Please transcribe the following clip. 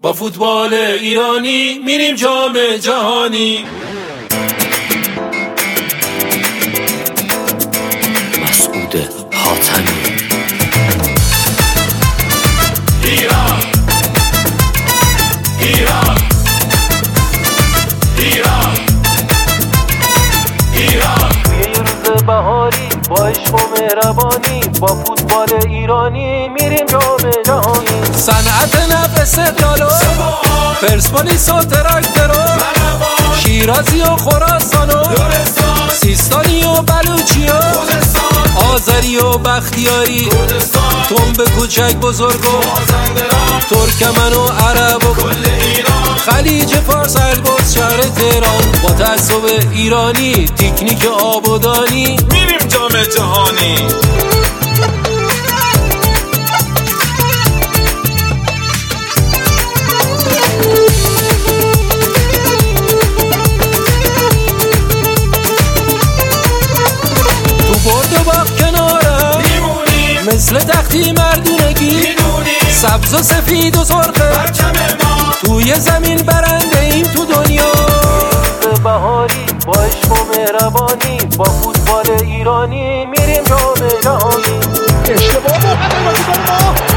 با فوتبال ایرانی میریم جام جهانی. مسعود حاتمی. ایران ایران ایران ایران. یه روز بهاری با عشق و مهربانی با فوتبال ایرانی میریم جام جهانی. صنعت نفت استقلال و پرسپولیس و تراکتور و شیرازی و خراسان و سیستانی و بلوچی و آذری و بختیاری، تنب کوچک بزرگ و ترکمن و عرب و خلیج فارس، البرز، شهر تهران. با تعصب ایرانی، تکنیک آبادانی میریم جام جهانی. تو برد و باغ کنارم میمونیم، مثل تختی مردونگی سبز و سفید و سرخه توی زمین برنده ایم تو دنیا. روز بهاری با عشق و مهربانی با فوتبال ایرانی میریم جام جهانی. اشتباه موقع